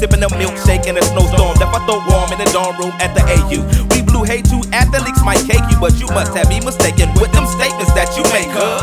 sipping a milkshake in a snowstorm. Left my throat warm in the dorm room at the AU. We blew hay to athletes might cake you, but you must have me mistaken with them statements that you make, huh?